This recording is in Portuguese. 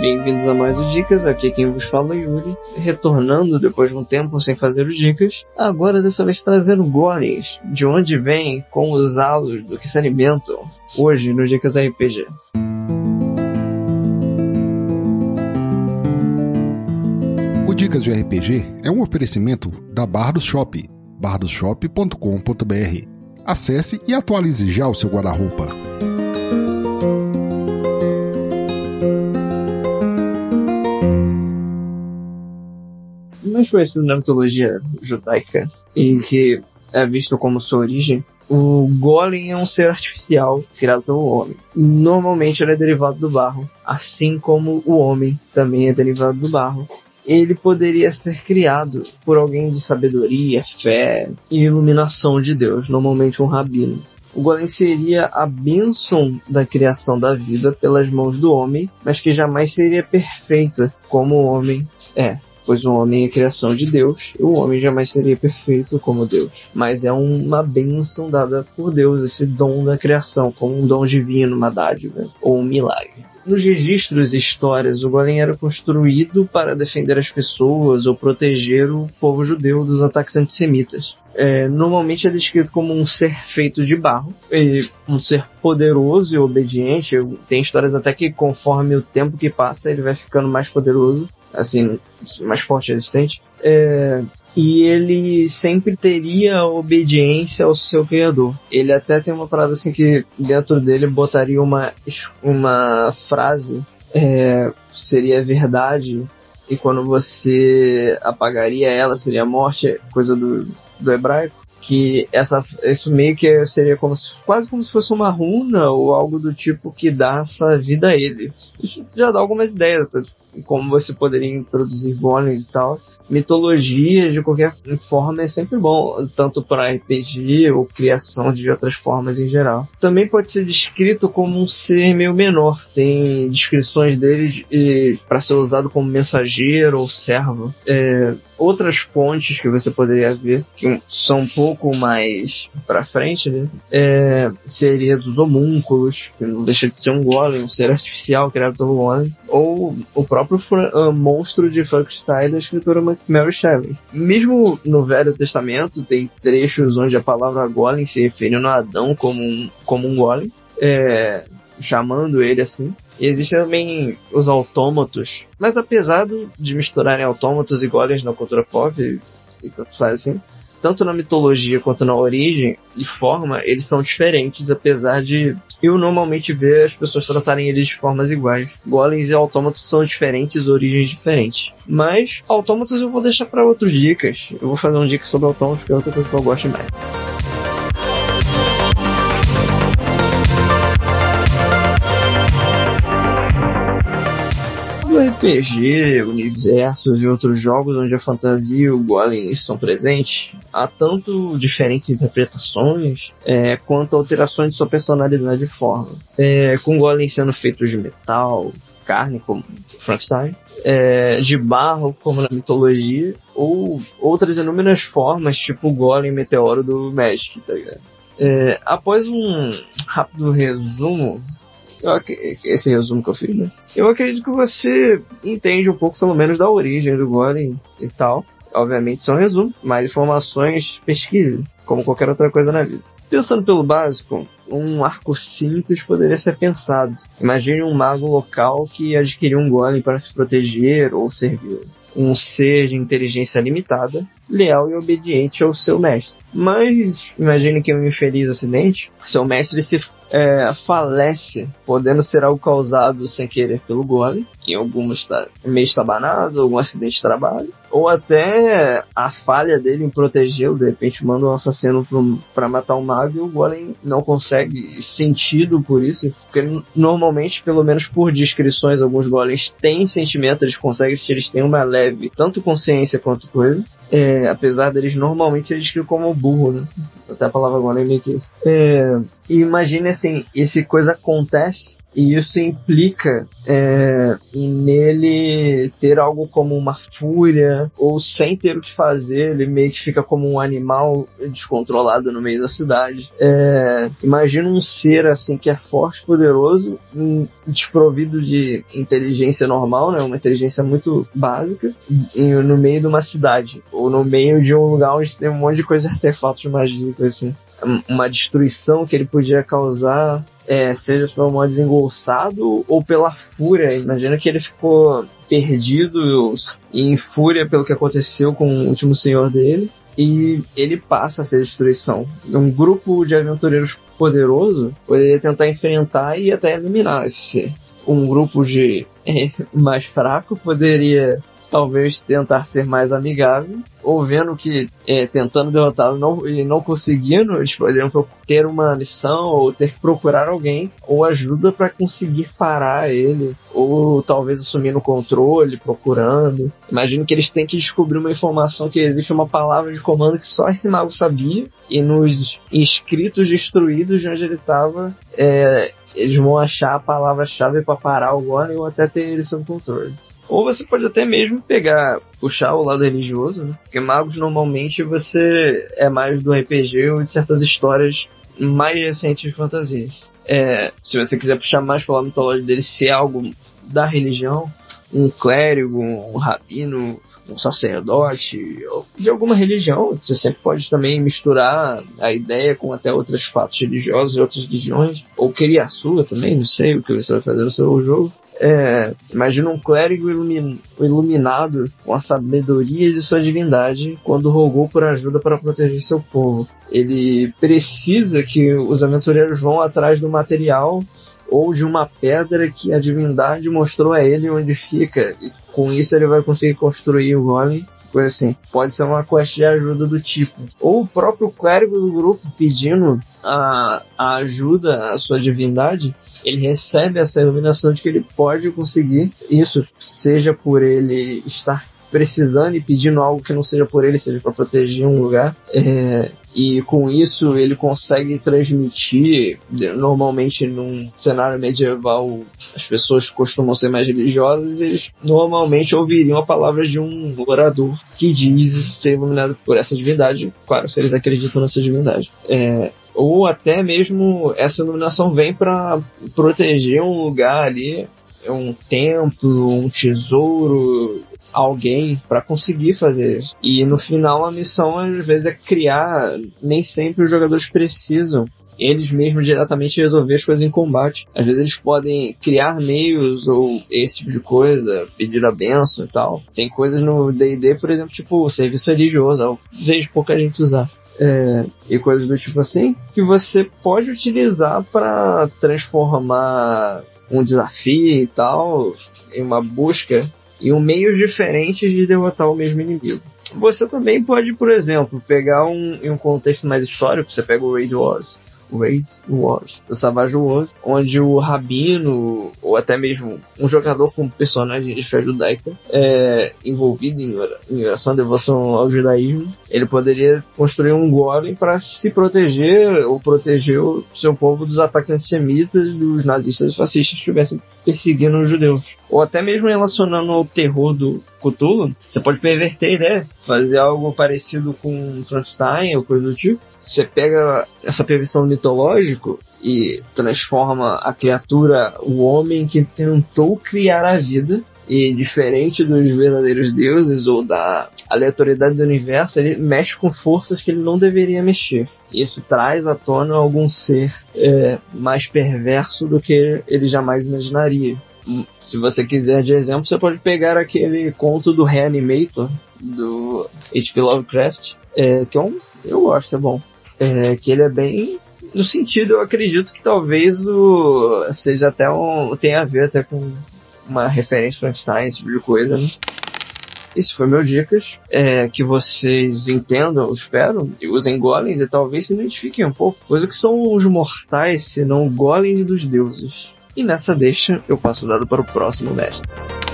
Bem-vindos a mais o Dicas, aqui quem vos fala é Yuri, retornando depois de um tempo sem fazer o Dicas, agora dessa vez trazendo golems, de onde vêm, como usá-los, do que se alimentam, hoje no Dicas RPG. O Dicas de RPG é um oferecimento da Bardos Shop, bardosshop.com.br. Acesse e atualize já o seu guarda-roupa. Mais conhecido na mitologia judaica, e que é visto como sua origem, o golem é um ser artificial criado pelo homem. Normalmente ele é derivado do barro, assim como o homem também é derivado do barro. Ele poderia ser criado por alguém de sabedoria, fé e iluminação de Deus, normalmente um rabino. O golem seria a bênção da criação da vida pelas mãos do homem, mas que jamais seria perfeita como o homem é. Pois o homem é a criação de Deus, e o homem jamais seria perfeito como Deus. Mas é uma bênção dada por Deus, esse dom da criação, como um dom divino, uma dádiva, ou um milagre. Nos registros e histórias, o golem era construído para defender as pessoas ou proteger o povo judeu dos ataques antissemitas. Normalmente é descrito como um ser feito de barro, um ser poderoso e obediente. Tem histórias até que conforme o tempo que passa ele vai ficando mais poderoso, assim, mais forte e resistente. E ele sempre teria obediência ao seu criador. Ele até tem uma parada assim que dentro dele botaria uma frase, seria verdade, e quando você apagaria ela seria morte, coisa do hebraico. Que isso meio que seria quase como se fosse uma runa ou algo do tipo que dá essa vida a ele. Isso já dá algumas ideias, tá? Como você poderia introduzir golems e tal. Mitologia, de qualquer forma, é sempre bom, tanto para RPG ou criação de outras formas em geral. Também pode ser descrito como um ser meio menor. Tem descrições dele para ser usado como mensageiro ou servo. Outras fontes que você poderia ver, que são um pouco mais para frente, né? Seria dos homúnculos, que não deixa de ser um golem, um ser artificial criado pelo homem, ou o próprio monstro de Frankenstein da escritora Mary Shelley. Mesmo no Velho Testamento tem trechos onde a palavra golem se referindo a Adão como um golem, chamando ele assim. E existem também os autômatos, mas apesar de misturarem autômatos e golems na cultura pop, e tanto faz assim, tanto na mitologia quanto na origem e forma, eles são diferentes, apesar de eu normalmente ver as pessoas tratarem eles de formas iguais. Golems e autômatos são diferentes, origens diferentes. Mas autômatos eu vou deixar para outras dicas. Eu vou fazer um dica sobre autômatos, que é outra coisa que eu gosto mais. No RPG, universos e outros jogos onde a fantasia e o golem estão presentes, há tanto diferentes interpretações quanto alterações de sua personalidade e forma. Com golems sendo feitos de metal, carne, como Frankenstein, de barro, como na mitologia, ou outras inúmeras formas, tipo o golem meteoro do Magic, tá ligado? Após um rápido resumo, esse resumo que eu fiz, né? Eu acredito que você entende um pouco, pelo menos, da origem do golem e tal. Obviamente, são resumo, mais informações, pesquise, como qualquer outra coisa na vida. Pensando pelo básico, um arco simples poderia ser pensado. Imagine um mago local que adquiriu um golem para se proteger ou servir. Um ser de inteligência limitada, leal e obediente ao seu mestre. Mas imagine que um infeliz acidente, seu mestre se falece, podendo ser algo causado sem querer pelo golem, em algum meio estabanado, algum acidente de trabalho, ou até a falha dele em protegê-lo, de repente manda um assassino para matar o mago e o golem não consegue sentido por isso, porque normalmente, pelo menos por descrições, alguns golems têm sentimento, eles conseguem, se eles têm uma leve, tanto consciência quanto coisa, apesar deles normalmente serem descritos como burro, né? Até a palavra golem é meio que isso. E imagine assim, essa coisa acontece E isso implica em nele ter algo como uma fúria, ou sem ter o que fazer, ele meio que fica como um animal descontrolado no meio da cidade. Imagina um ser assim que é forte, poderoso, desprovido de inteligência normal, né, uma inteligência muito básica, no meio de uma cidade, ou no meio de um lugar onde tem um monte de coisa, artefatos mágicos, assim. Uma destruição que ele podia causar, seja pelo modo desengolçado ou pela fúria. Imagina que ele ficou perdido e em fúria pelo que aconteceu com o último senhor dele, e ele passa a ser destruição. Um grupo de aventureiros poderoso poderia tentar enfrentar e até eliminar esse ser. Um grupo de mais fraco poderia talvez tentar ser mais amigável, ou vendo que tentando derrotá-lo e não conseguindo, eles poderiam ter uma missão, ou ter que procurar alguém, ou ajuda para conseguir parar ele, ou talvez assumindo o controle, procurando. Imagino que eles têm que descobrir uma informação, que existe uma palavra de comando que só esse mago sabia, e nos inscritos destruídos de onde ele estava, eles vão achar a palavra-chave para parar o Golem, ou até ter ele sob controle. Ou você pode até mesmo puxar o lado religioso, né? Porque magos normalmente você é mais do RPG ou de certas histórias mais recentes de fantasias. Se você quiser puxar mais pela mitologia dele, se é algo da religião, um clérigo, um rabino, um sacerdote, ou de alguma religião, você sempre pode também misturar a ideia com até outros fatos religiosos e outras religiões, ou criar a sua também, não sei o que você vai fazer no seu jogo. Imagina um clérigo iluminado com a sabedoria de sua divindade quando rogou por ajuda para proteger seu povo. Ele precisa que os aventureiros vão atrás do material ou de uma pedra que a divindade mostrou a ele onde fica, e com isso ele vai conseguir construir o golem. Coisa assim. Pode ser uma quest de ajuda do tipo. Ou o próprio clérigo do grupo pedindo a ajuda à sua divindade, ele recebe essa iluminação de que ele pode conseguir isso, seja por ele estar precisando e pedindo algo que não seja por ele, seja para proteger um lugar. E com isso ele consegue transmitir. Normalmente num cenário medieval as pessoas costumam ser mais religiosas, e eles normalmente ouviriam a palavra de um orador que diz ser iluminado por essa divindade, claro, se eles acreditam nessa divindade. Ou até mesmo essa iluminação vem para proteger um lugar ali, um templo, um tesouro, alguém para conseguir fazer isso. E no final a missão às vezes é criar, nem sempre os jogadores precisam eles mesmos diretamente resolver as coisas em combate. Às vezes eles podem criar meios ou esse tipo de coisa, pedir a bênção e tal. Tem coisas no D&D, por exemplo, tipo serviço religioso, eu vejo pouca gente usar. E coisas do tipo assim, que você pode utilizar para transformar um desafio e tal em uma busca e meios diferentes de derrotar o mesmo inimigo. Você também pode, por exemplo, pegar em um contexto mais histórico, você pega o Raid Wars, do Savage World, onde o rabino, ou até mesmo um jogador com personagem de fé judaica, envolvido em oração, devoção ao judaísmo, ele poderia construir um golem para se proteger, ou proteger o seu povo dos ataques antissemitas, dos nazistas e fascistas que estivessem perseguindo os judeus. Ou até mesmo relacionando ao terror do Cthulhu, você pode perverter a ideia, fazer algo parecido com Frankenstein ou coisa do tipo. Você pega essa previsão mitológica e transforma a criatura, o homem que tentou criar a vida, e diferente dos verdadeiros deuses ou da aleatoriedade do universo, ele mexe com forças que ele não deveria mexer. Isso traz à tona algum ser mais perverso do que ele jamais imaginaria. Se você quiser de exemplo, você pode pegar aquele conto do Reanimator, do H.P. Lovecraft, que eu gosto, é bom. Que ele é bem no sentido, eu acredito que talvez seja até tenha a ver até com uma referência Frankenstein, esse tipo de coisa, né? Esse foi meu dicas, que vocês entendam, eu espero, e usem golems e talvez se identifiquem um pouco, coisa que são os mortais, senão golems dos deuses. E nessa deixa, eu passo o dado para o próximo mestre.